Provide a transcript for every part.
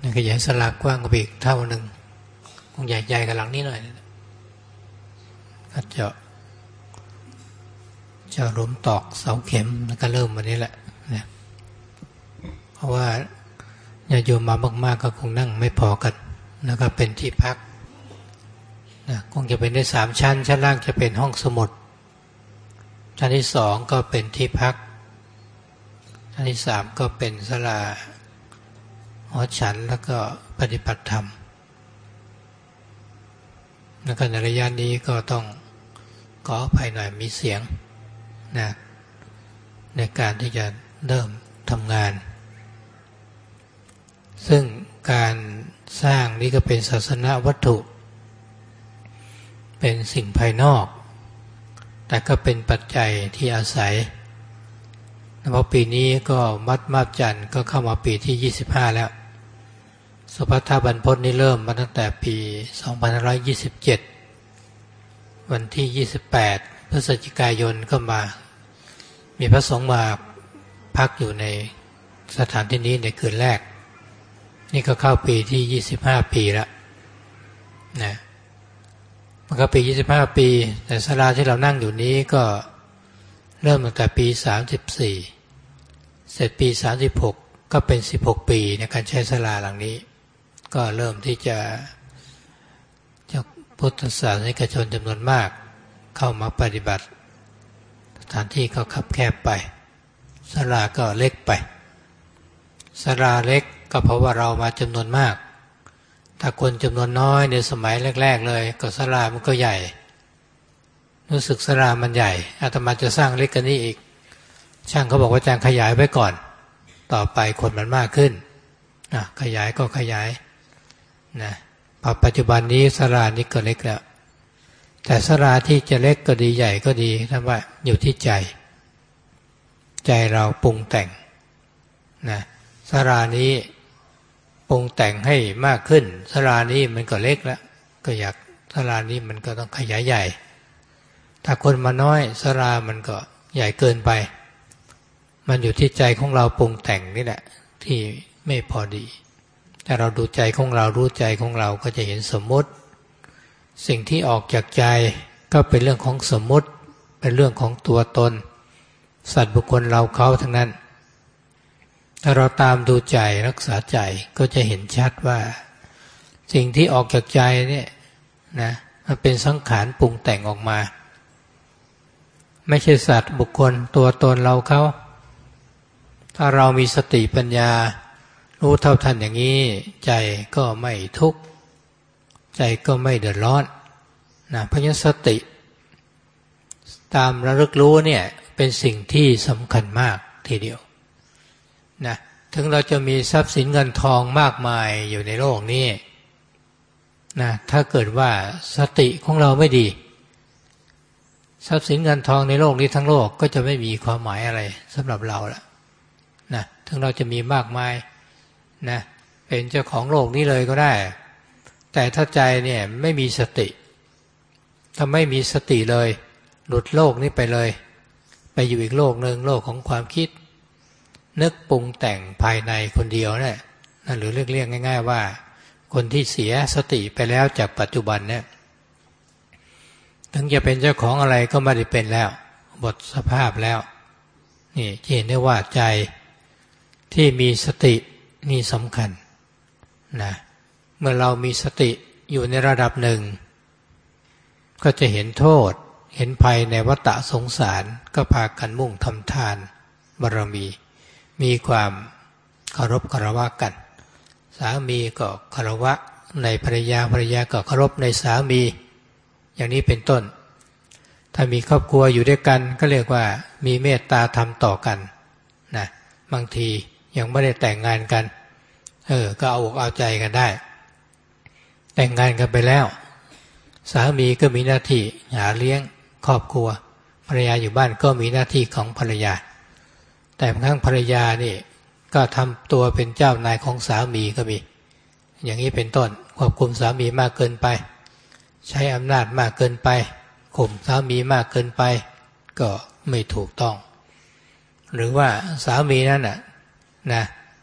ขยายศาลากว้างกว่าอีกเท่านึงคงใหญ่ๆกับหลังนี้หน่อยก็จะหลุมตอกเสาเข็มแล้วก็เริ่มวันนี้แหละนะเพราะว่าญาติโยมมามากๆก็คงนั่งไม่พอกันแล้วก็เป็นที่พักนะคงจะเป็นได้3 ชั้นชั้นล่างจะเป็นห้องสมุดชั้นที่2ก็เป็นที่พักชั้นที่3ก็เป็นศาลาหอฉันแล้วก็ปฏิบัติธรรมแล้วก็ในระยะนี้ก็ต้องขออภัยหน่อยมีเสียงนะในการที่จะเริ่มทำงานซึ่งการสร้างนี้ก็เป็นศาสนวัตถุเป็นสิ่งภายนอกแต่ก็เป็นปัจจัยที่อาศัยเพราะปีนี้ก็มัดมาบจันทร์ก็เข้ามาปีที่25แล้วสุภัททบรรพตนี่เริ่มมาตั้งแต่ปี2527วันที่28พฤศจิกายนก็มามีพระสงฆ์มาพักอยู่ในสถานที่นี้ในคืนแรกนี่ก็เข้าปีที่25ปีแล้วนะมันก็ปี25ปีแต่ศาลาที่เรานั่งอยู่นี้ก็เริ่มตั้งแต่ปี34เสร็จปี36ก็เป็น16ปีในการใช้ศาลาหลังนี้ก็เริ่มที่จะพุทธศาสนิกชนจำนวนมากเข้ามาปฏิบัติสถานที่ก็คับแคบไปศาลาก็เล็กไปศาลาเล็กก็เพราะว่าเรามาจำนวนมากถ้าคนจำนวนน้อยในสมัยแรกๆเลยก็ศาลามันก็ใหญ่รู้สึกศาลามันใหญ่อาตมาจะสร้างเล็กกว่านี้อีกช่างเขาบอกว่าอาจารย์ขยายไว้ก่อนต่อไปคนมันมากขึ้นขยายก็ขยายนะปัจจุบันนี้ศาลานี้ก็เล็กแล้วแต่ศาลาที่จะเล็กก็ดีใหญ่ก็ดีท่านว่าอยู่ที่ใจเราปรุงแต่งนะศาลานี้ปรุงแต่งให้มากขึ้นศาลานี้มันก็เล็กแล้วก็อยากศาลานี้มันก็ต้องขยายใหญ่ถ้าคนมาน้อยศาลามันก็ใหญ่เกินไปมันอยู่ที่ใจของเราปรุงแต่งนี่แหละที่ไม่พอดีแต่เราดูใจของเรารู้ใจของเราก็จะเห็นสมมติสิ่งที่ออกจากใจก็เป็นเรื่องของสมมติเป็นเรื่องของตัวตนสัตว์บุคคลเราเขาทั้งนั้นถ้าเราตามดูใจรักษาใจก็จะเห็นชัดว่าสิ่งที่ออกจากใจเนี่ยนะมันเป็นสังขารปรุงแต่งออกมาไม่ใช่สัตว์บุคคลตัวตนเราเขาถ้าเรามีสติปัญญารู้เท่าทันอย่างนี้ใจก็ไม่ทุกข์ใจก็ไม่เดือดร้อนนะเพราะฉะนั้นสติตามระลึกรู้เนี่ยเป็นสิ่งที่สำคัญมากทีเดียวนะถึงเราจะมีทรัพย์สินเงินทองมากมายอยู่ในโลกนี้นะถ้าเกิดว่าสติของเราไม่ดีทรัพย์สินเงินทองในโลกนี้ทั้งโลกก็จะไม่มีความหมายอะไรสำหรับเราละนะถึงเราจะมีมากมายนะเป็นเจ้าของโลกนี้เลยก็ได้แต่ถ้าใจเนี่ยไม่มีสติถ้าไม่มีสติเลยหลุดโลกนี้ไปเลยไปอยู่อีกโลกหนึ่งโลกของความคิดนึกปรุงแต่งภายในคนเดียวเนี่ยนั่นหรือเรียกง่ายๆว่าคนที่เสียสติไปแล้วจากปัจจุบันเนี่ยถึงจะเป็นเจ้าของอะไรก็ไม่ได้เป็นแล้วหมดสภาพแล้วนี่เห็นได้ว่าใจที่มีสตินี่สำคัญนะเมื่อเรามีสติอยู่ในระดับหนึ่งก็จะเห็นโทษเห็นภัยในวัฏสงสารก็พากันมุ่งทำทานบารมีความเคารพคารวะกันสามีก็คารวะในภรรยาก็เคารพในสามีอย่างนี้เป็นต้นถ้ามีครอบครัวอยู่ด้วยกันก็เรียกว่ามีเมตตาธรรมต่อกันนะบางทียังไม่ได้แต่งงานกันก็เอาอกเอาใจกันได้แต่งงานกันไปแล้วสามีก็มีหน้าที่หาเลี้ยงครอบครัวภรรยาอยู่บ้านก็มีหน้าที่ของภรรยาแต่บางครั้งภรรยานี่ก็ทำตัวเป็นเจ้านายของสามีก็มีอย่างนี้เป็นต้นควบคุมสามีมากเกินไปใช้อำนาจมากเกินไปข่มสามีมากเกินไปก็ไม่ถูกต้องหรือว่าสามีนั้นนะ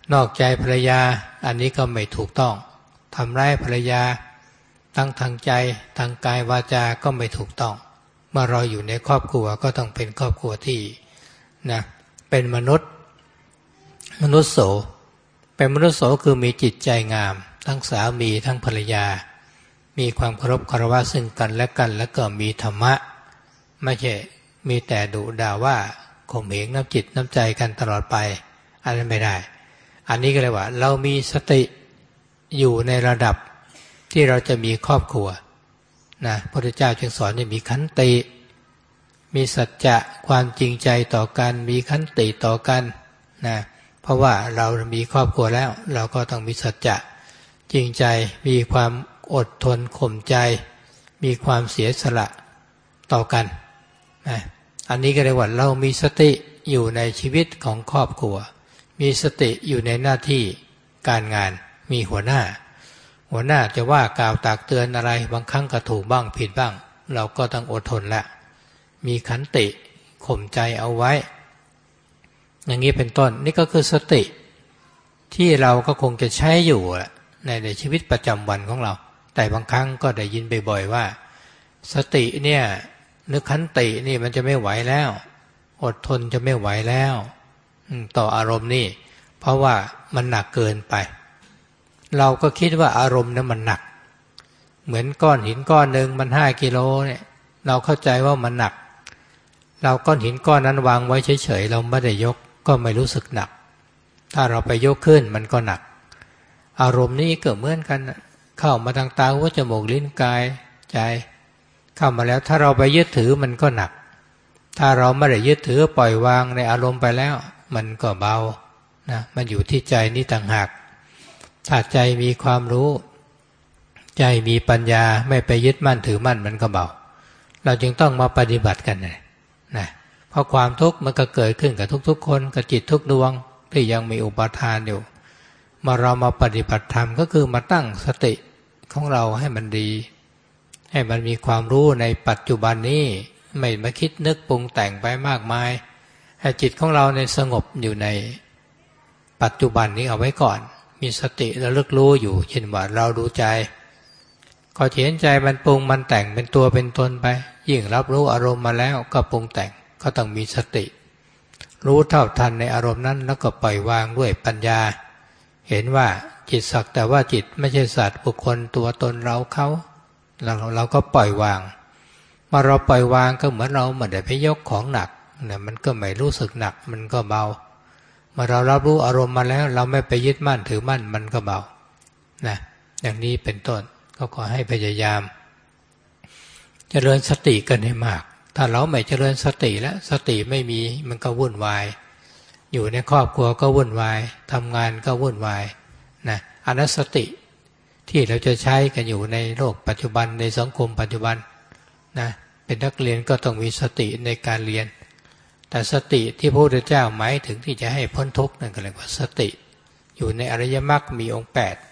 นอกใจภรรยาอันนี้ก็ไม่ถูกต้องทำร้ายภรรยาทั้งทางใจทางกายวาจาก็ไม่ถูกต้องเมื่อเราอยู่ในครอบครัวก็ต้องเป็นครอบครัวที่นะเป็นมนุษย์โสเป็นมนุษย์โสคือมีจิตใจงามทั้งสามีทั้งภรรยามีความเคารพคารวะซึ่งกันและกันแล้วก็มีธรรมะไม่ใช่มีแต่ดุด่าว่าข่มเหงน้ำจิตน้ำใจกันตลอดไปอันนั้นไม่ได้อันนี้ก็เลยว่าเรามีสติอยู่ในระดับที่เราจะมีครอบครัวนะพระพุทธเจ้าจึงสอนให้มีขันติมีสัจจะความจริงใจต่อกันมีขันติต่อกันนะเพราะว่าเรามีครอบครัวแล้วเราก็ต้องมีสัจจะจริงใจมีความอดทนข่มใจมีความเสียสละต่อกันนะอันนี้ก็เรียกว่าเรามีสติอยู่ในชีวิตของครอบครัวมีสติอยู่ในหน้าที่การงานมีหัวหน้าจะว่ากล่าวตักเตือนอะไรบางครั้งก็ถูกบ้างผิดบ้างเราก็ต้องอดทนละมีขันติข่มใจเอาไว้อย่างนี้เป็นต้นนี่ก็คือสติที่เราก็คงจะใช้อยู่ในชีวิตประจำวันของเราแต่บางครั้งก็ได้ยินบ่อยๆว่าสติเนี่ยนึกขันตินี่มันจะไม่ไหวแล้วอดทนจะไม่ไหวแล้วต่ออารมณ์นี่เพราะว่ามันหนักเกินไปเราก็คิดว่าอารมณ์นั้นมันหนักเหมือนก้อนหินก้อนหนึ่งมัน5 กิโลเนี่ยเราเข้าใจว่ามันหนักเราก้อนหินก้อนนั้นวางไว้เฉยๆเราไม่ได้ยกก็ไม่รู้สึกหนักถ้าเราไปยกขึ้นมันก็หนักอารมณ์นี้ก็เหมือนกันเข้ามาทางตาหูจมูกลิ้นกายใจเข้ามาแล้วถ้าเราไปยึดถือมันก็หนักถ้าเราไม่ได้ยึดถือปล่อยวางในอารมณ์ไปแล้วมันก็เบานะมันอยู่ที่ใจนี่ต่างหากถ้าใจมีความรู้ใจมีปัญญาไม่ไปยึดมั่นถือมั่นมันก็เบาเราจึงต้องมาปฏิบัติกันนะเพราะความทุกข์มันก็เกิดขึ้นกับทุกๆคนกับจิตทุกดวงที่ยังมีอุปาทานอยู่มาเรามาปฏิบัติธรรมก็คือมาตั้งสติของเราให้มันดีให้มันมีความรู้ในปัจจุบันนี้ไม่มาคิดนึกปรุงแต่งไปมากมายให้จิตของเราในสงบอยู่ในปัจจุบันนี้เอาไว้ก่อนมีสติระลึกรู้อยู่เช่นว่าเราดูใจก็เห็นใจมันปรุงมันแต่งเป็นตัวเป็นตนไปยิ่งรับรู้อารมณ์มาแล้วก็ปรุงแต่งก็ต้องมีสติรู้เท่าทันในอารมณ์นั้นแล้วก็ปล่อยวางด้วยปัญญาเห็นว่าจิตสักแต่ว่าจิตไม่ใช่สัตว์บุคคลตัวตนเราเขาเราก็ปล่อยวางมาเราปล่อยวางก็เหมือนเราไม่ได้ไปยกของหนักเนี่ยมันก็ไม่รู้สึกหนักมันก็เบาเมื่อเรารับรู้อารมณ์มาแล้วเราไม่ไปยึดมั่นถือมั่นมันก็เบานะอย่างนี้เป็นต้นก็ขอให้พยายามเจริญสติกันให้มากถ้าเราไม่เจริญสติแล้วสติไม่มีมันก็วุ่นวายอยู่ในครอบครัวก็วุ่นวายทำงานก็วุ่นวายนะอนัตสติที่เราจะใช้กันอยู่ในโลกปัจจุบันในสังคมปัจจุบันนะเป็นนักเรียนก็ต้องมีสติในการเรียนแต่สติที่พระพุทธเจ้าหมายถึงที่จะให้พ้นทุกข์นั่นก็เรียกว่าสติอยู่ในอริยมรรคมีองค์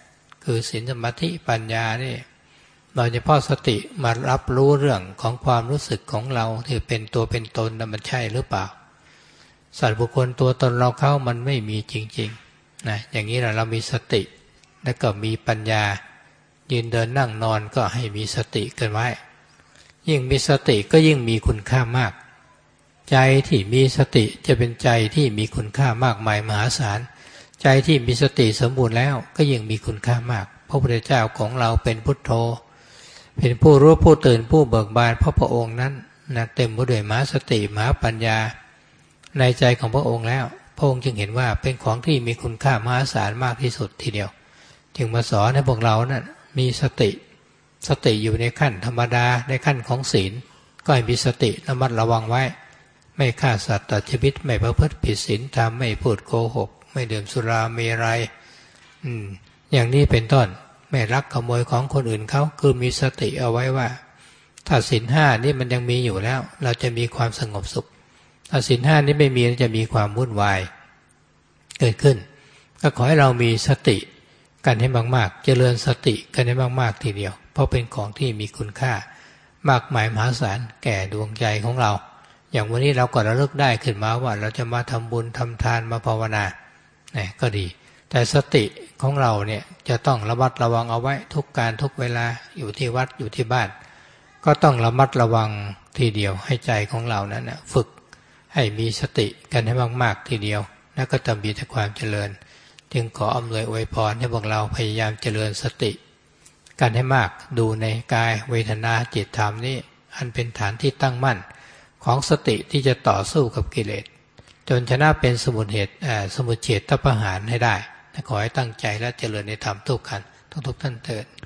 8คือศีลสมาธิปัญญานี่โดยเฉพาะสติมารับรู้เรื่องของความรู้สึกของเราที่เป็นตัวเป็นตนนั้นมันใช่หรือเปล่าสัตว์บุคคลตัวตนเราเข้ามันไม่มีจริงๆนะอย่างนี้เรามีสติแล้วก็มีปัญญายืนเดินนั่งนอนก็ให้มีสติกันไว้ยิ่งมีสติก็ยิ่งมีคุณค่ามากใจที่มีสติจะเป็นใจที่มีคุณค่ามากมายมหาศาลใจที่มีสติสมบูรณ์แล้วก็ยิ่งมีคุณค่ามากพระพุทธเจ้าของเราเป็นพุทโธเป็นผู้รู้ผู้ตื่นผู้เบิกบานเพราะพระองค์นั้นนะเต็มไปด้วยมหาสติมหาปัญญาในใจของพระองค์แล้วพระองค์จึงเห็นว่าเป็นของที่มีคุณค่ามหาศาลมากที่สุดทีเดียวจึงมาสอนให้พวกเรานั้นมีสติอยู่ในขั้นธรรมดาในขั้นของศีลก็ให้มีสติระมัดระวังไว้ไม่ฆ่าสัตว์ตัดชีวิตไม่ประพฤติผิดศีลธรรมไม่พูดโกหกไม่ดื่มสุราเมรัยอย่างนี้เป็นต้นไม่ลักขโมยของคนอื่นเขาคือมีสติเอาไว้ว่าถ้าศีล5นี่มันยังมีอยู่แล้วเราจะมีความสงบสุขถ้าศีล5นี้ไม่มีจะมีความวุ่นวายเกิดขึ้นก็ขอให้เรามีสติกันให้มากๆเจริญสติกันให้มากๆทีเดียวเพราะเป็นของที่มีคุณค่ามากมายมหาศาลแก่ดวงใจของเราอย่างวันนี้เราก็ระลึกได้ขึ้นมาว่าเราจะมาทำบุญทำทานมาภาวนาก็ดีแต่สติของเราเนี่ยจะต้องระมัดระวังเอาไว้ทุกการทุกเวลาอยู่ที่วัดอยู่ที่บ้านก็ต้องระมัดระวังทีเดียวให้ใจของเรานั้นนะฝึกให้มีสติกันให้มากๆทีเดียวแล้วก็จะมีแต่ความเจริญจึงขออำนวยอวยพรให้พวกเราพยายามเจริญสติกันให้มากดูในกายเวทนาจิตธรรมนี้อันเป็นฐานที่ตั้งมั่นของสติที่จะต่อสู้กับกิเลสจนชนะเป็นสมุทเฉทประหารให้ได้ขอให้ตั้งใจและเจริญในธรรมทุกขันทุกท่านเถิด